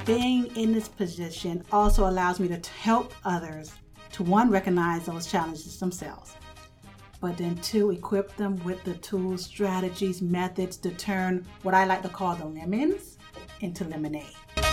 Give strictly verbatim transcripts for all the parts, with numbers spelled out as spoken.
being in this position also allows me to help others to, one, recognize those challenges themselves, but then two, equip them with the tools, strategies, methods to turn what I like to call the lemons into lemonade.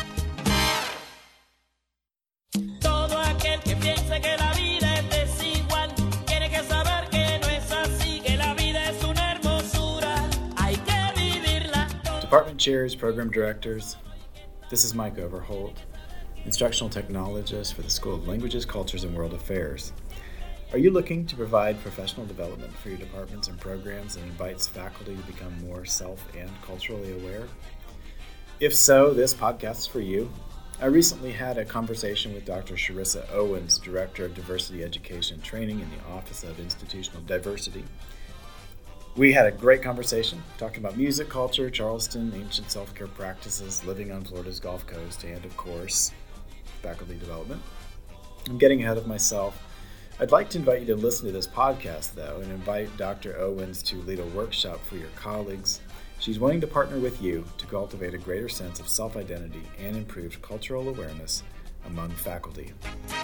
Department chairs, program directors, this is Mike Overholt, instructional technologist for the School of Languages, Cultures, and World Affairs. Are you looking to provide professional development for your departments and programs that invites faculty to become more self and culturally aware? If so, this podcast is for you. I recently had a conversation with Doctor Sharissa Owens, Director of Diversity Education Training in the Office of Institutional Diversity. We had a great conversation talking about music, culture, Charleston, ancient self-care practices, living on Florida's Gulf Coast, and of course, faculty development. I'm getting ahead of myself. I'd like to invite you to listen to this podcast, though, and invite Doctor Owens to lead a workshop for your colleagues. She's wanting to partner with you to cultivate a greater sense of self-identity and improved cultural awareness among faculty.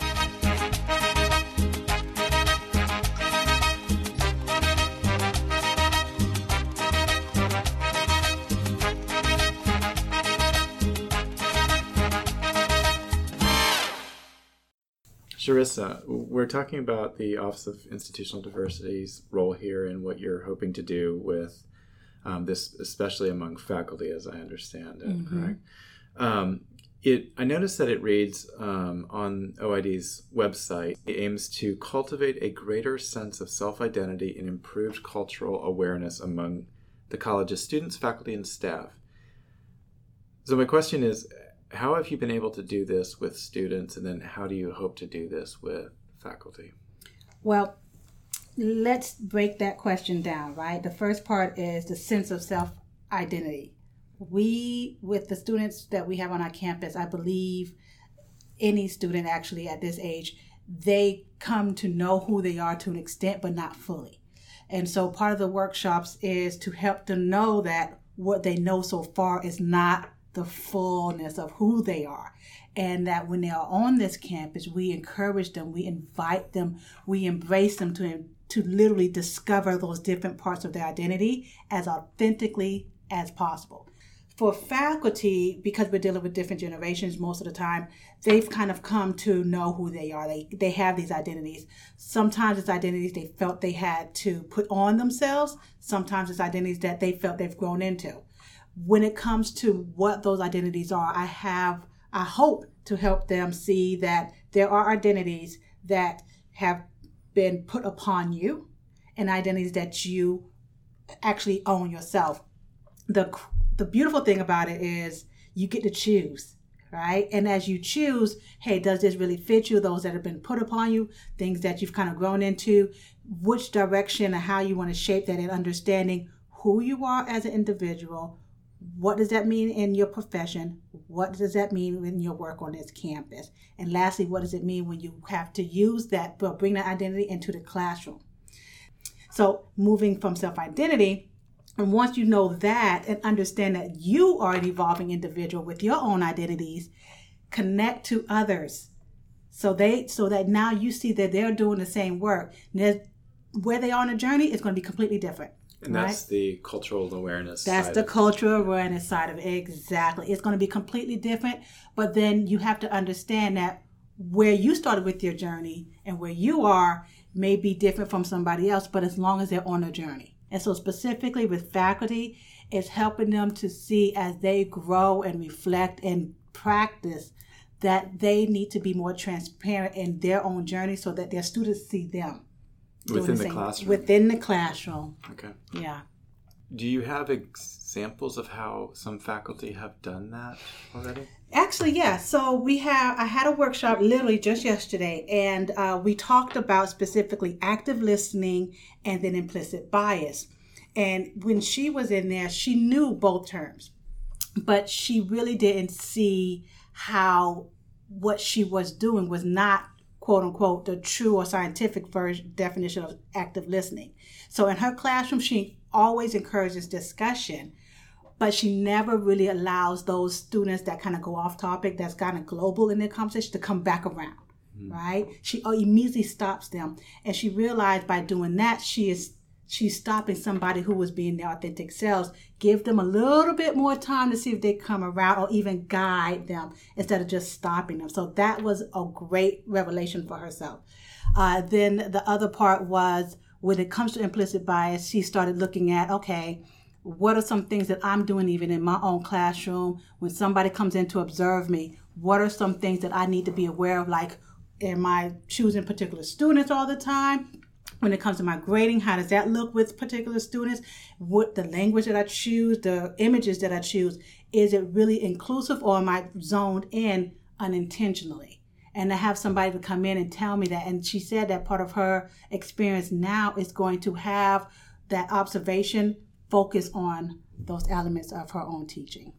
Sharissa, we're talking about the Office of Institutional Diversity's role here and what you're hoping to do with um, this, especially among faculty, as I understand it, mm-hmm. correct? Um, it, I noticed that it reads um, on O I D's website, it aims to cultivate a greater sense of self-identity and improved cultural awareness among the college's students, faculty, and staff. So my question is, how have you been able to do this with students, and then how do you hope to do this with faculty? Well, let's break that question down, right? The first part is the sense of self-identity. We, with the students that we have on our campus, I believe any student actually at this age, they come to know who they are to an extent, but not fully. And so part of the workshops is to help them know that what they know so far is not the fullness of who they are, and that when they are on this campus, we encourage them, we invite them, we embrace them to to literally discover those different parts of their identity as authentically as possible. For faculty, because we're dealing with different generations most of the time, they've kind of come to know who they are. They they have these identities. Sometimes it's identities they felt they had to put on themselves. Sometimes it's identities that they felt they've grown into. When it comes to what those identities are, I have, I hope to help them see that there are identities that have been put upon you and identities that you actually own yourself. The, the beautiful thing about it is you get to choose, right? And as you choose, hey, does this really fit you? Those that have been put upon you, things that you've kind of grown into, which direction and how you want to shape that, and understanding who you are as an individual. What does that mean in your profession? What does that mean in your work on this campus? And lastly, what does it mean when you have to use that, but bring that identity into the classroom? So moving from self-identity, and once you know that and understand that you are an evolving individual with your own identities, connect to others. So they, so that now you see that they're doing the same work. And where they are on a journey is going to be completely different. And that's right? The cultural awareness That's side the of cultural awareness side of it. Exactly. It's going to be completely different. But then you have to understand that where you started with your journey and where you are may be different from somebody else, but as long as they're on a journey. And so specifically with faculty, it's helping them to see as they grow and reflect and practice that they need to be more transparent in their own journey so that their students see them. Within the, the classroom? Within the classroom. Okay. Yeah. Do you have examples of how some faculty have done that already? Actually, yeah. So we have, I had a workshop literally just yesterday, and uh, we talked about specifically active listening and then implicit bias. And when she was in there, she knew both terms, but she really didn't see how what she was doing was not, quote unquote, the true or scientific version definition of active listening. So in her classroom, she always encourages discussion, but she never really allows those students that kind of go off topic, that's kind of global in their conversation, to come back around, mm-hmm. right? She immediately stops them. And she realized by doing that, she is she's stopping somebody who was being their authentic selves, give them a little bit more time to see if they come around, or even guide them instead of just stopping them. So that was a great revelation for herself. Uh, then the other part was, when it comes to implicit bias, she started looking at, okay, what are some things that I'm doing even in my own classroom? When somebody comes in to observe me, what are some things that I need to be aware of? Like, am I choosing particular students all the time? When it comes to my grading, how does that look with particular students? What the language that I choose, the images that I choose, is it really inclusive, or am I zoned in unintentionally? And to have somebody to come in and tell me that. And she said that part of her experience now is going to have that observation focus on those elements of her own teaching.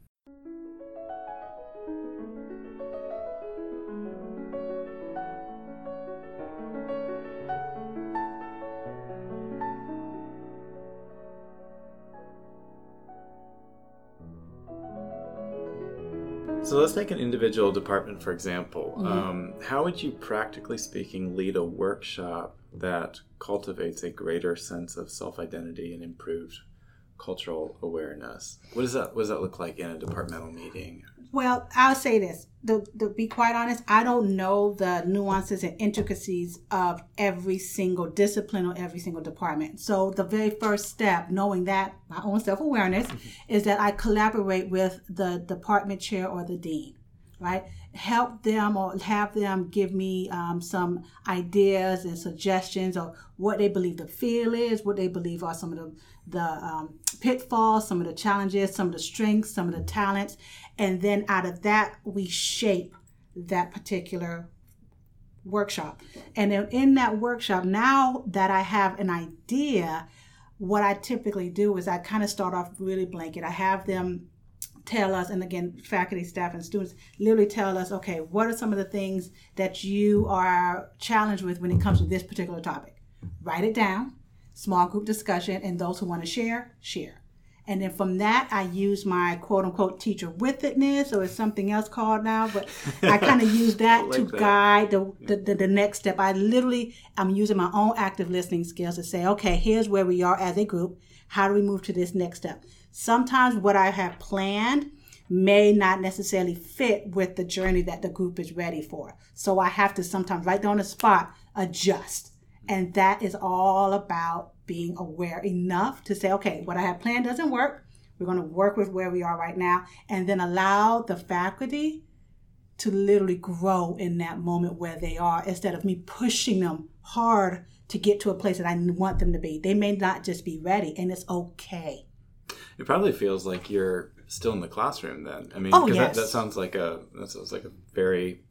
So let's take an individual department, for example. Mm-hmm. Um, how would you, practically speaking, lead a workshop that cultivates a greater sense of self-identity and improved cultural awareness? What does that What does that look like in a departmental meeting? Well, I'll say this. To, to be quite honest, I don't know the nuances and intricacies of every single discipline or every single department. So the very first step, knowing that, my own self-awareness, is that I collaborate with the department chair or the dean, right? Help them or have them give me um, some ideas and suggestions of what they believe the feel is, what they believe are some of the, the um, pitfalls, some of the challenges, some of the strengths, some of the talents. And then out of that, we shape that particular workshop. And then in that workshop, now that I have an idea, what I typically do is I kind of start off really blanket. I have them tell us, and again, faculty, staff, and students literally tell us, okay, what are some of the things that you are challenged with when it comes to this particular topic? Write it down, small group discussion, and those who want to share, share. And then from that, I use my quote-unquote teacher with itness, or it's something else called now, but I kind of use that like to that. guide the, the, the, the next step. I literally, I'm using my own active listening skills to say, okay, here's where we are as a group. How do we move to this next step? Sometimes what I have planned may not necessarily fit with the journey that the group is ready for. So I have to sometimes, right there on the spot, adjust. And that is all about being aware enough to say, okay, what I have planned doesn't work. We're going to work with where we are right now, and then allow the faculty to literally grow in that moment where they are, instead of me pushing them hard to get to a place that I want them to be. They may not just be ready, and it's okay. It probably feels like you're still in the classroom then. I mean, oh, because yes. that, that sounds like a that sounds like a very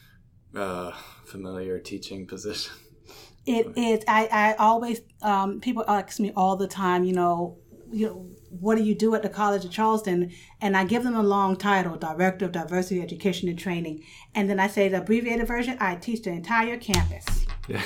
uh, familiar teaching position. It is. I, I always, um, people ask me all the time, you know, you know, what do you do at the College of Charleston? And I give them a long title, Director of Diversity Education and Training. And then I say the abbreviated version, I teach the entire campus. Yeah.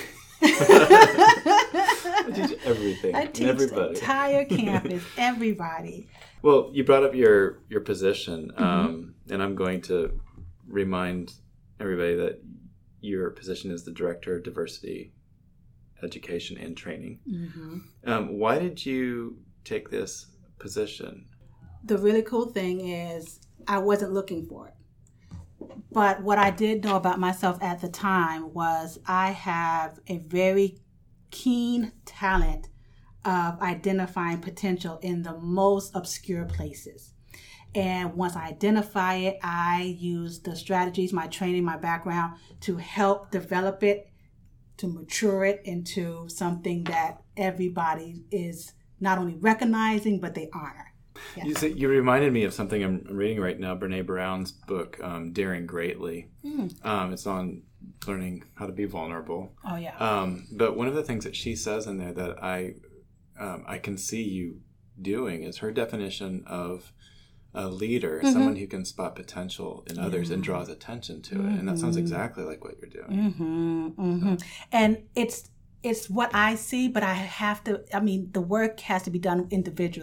I teach everything. I teach everybody. The entire campus, everybody. Well, you brought up your, your position, mm-hmm. um, and I'm going to remind everybody that your position is the Director of Diversity Education and Training. Mm-hmm. Um, why did you take this position? The really cool thing is I wasn't looking for it. But what I did know about myself at the time was I have a very keen talent of identifying potential in the most obscure places. And once I identify it, I use the strategies, my training, my background to help develop it, to mature it into something that everybody is not only recognizing, but they honor. Yeah. You, you reminded me of something I'm reading right now, Brene Brown's book, um, Daring Greatly. Mm. Um, it's on learning how to be vulnerable. Oh, yeah. Um, but one of the things that she says in there that I, um, I can see you doing is her definition of a leader, mm-hmm. someone who can spot potential in others yeah. and draws attention to mm-hmm. it. And that sounds exactly like what you're doing. Mm-hmm. Mm-hmm. So. And it's it's what I see, but I have to, I mean, the work has to be done individually.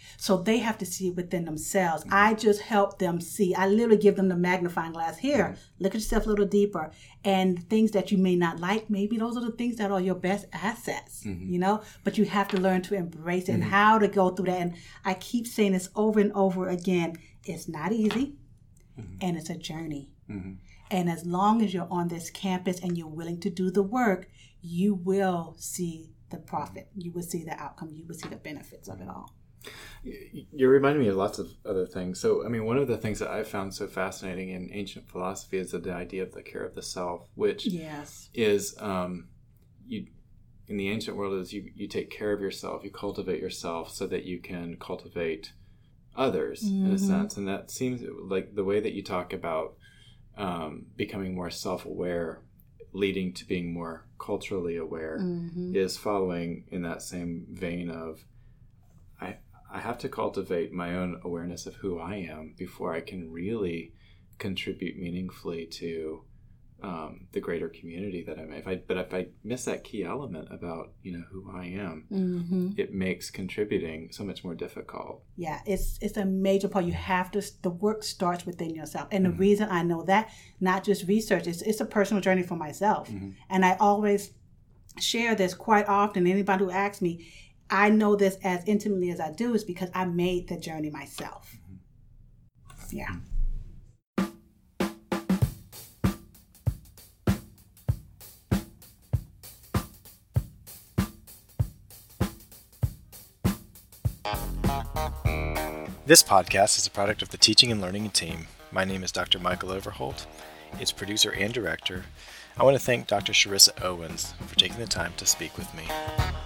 So they have to see it within themselves. Mm-hmm. I just help them see. I literally give them the magnifying glass. Here, mm-hmm. look at yourself a little deeper. And things that you may not like, maybe those are the things that are your best assets, mm-hmm. you know? But you have to learn to embrace it mm-hmm. and how to go through that. And I keep saying this over and over again. It's not easy, mm-hmm. and it's a journey. Mm-hmm. And as long as you're on this campus and you're willing to do the work, you will see the profit. You will see the outcome. You will see the benefits of it all. You're reminding me of lots of other things. So, I mean, one of the things that I've found so fascinating in ancient philosophy is the idea of the care of the self, which yes. is, um, you in the ancient world, is you, you take care of yourself, you cultivate yourself so that you can cultivate others, mm-hmm. in a sense. And that seems like the way that you talk about um, becoming more self-aware, leading to being more culturally aware, mm-hmm. is following in that same vein of, I I have to cultivate my own awareness of who I am before I can really contribute meaningfully to um, the greater community that I'm in. If I, but if I miss that key element about, you know, who I am, mm-hmm. it makes contributing so much more difficult. Yeah, it's it's a major part. You have to, the work starts within yourself. And the mm-hmm. reason I know that, not just research, it's, it's a personal journey for myself. Mm-hmm. And I always share this quite often. Anybody who asks me, I know this as intimately as I do is because I made the journey myself. Mm-hmm. Yeah. This podcast is a product of the Teaching and Learning team. My name is Doctor Michael Overholt, its producer and director. I want to thank Doctor Sharissa Owens for taking the time to speak with me.